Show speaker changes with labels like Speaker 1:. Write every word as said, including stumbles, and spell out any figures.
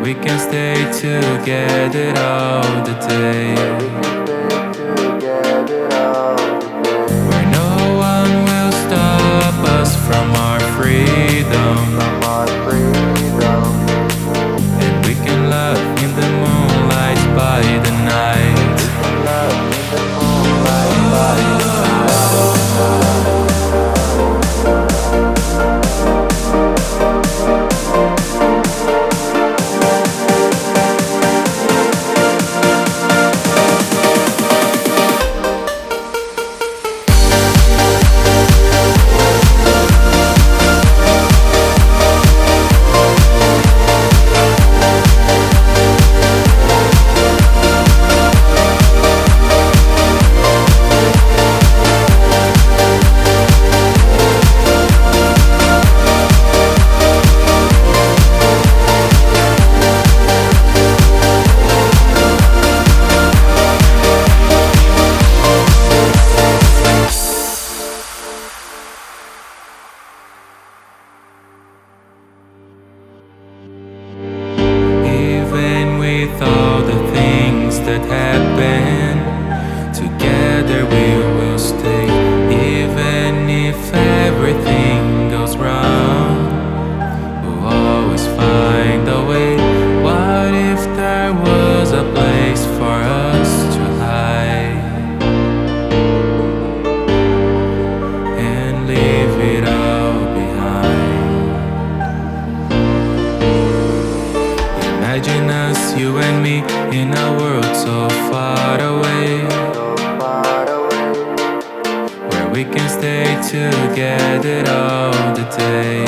Speaker 1: we can stay together all the day, where no one will stop us from our freedom, and we can love in the moonlight by the night. With all the things that happen, together we will stay. Even if everything goes wrong, we'll always find a way. What if there was a place for us to hide and leave it all behind? Imagine us, you and me, in a world so far away, where we can stay together all the day.